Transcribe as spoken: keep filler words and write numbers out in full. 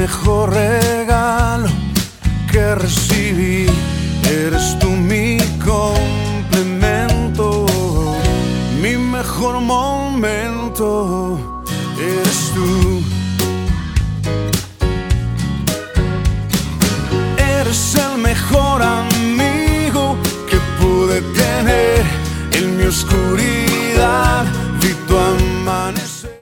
mejor regalo que recibí. Eres tú mi complemento, mi mejor momento. Eres tú. Eres el mejor amigo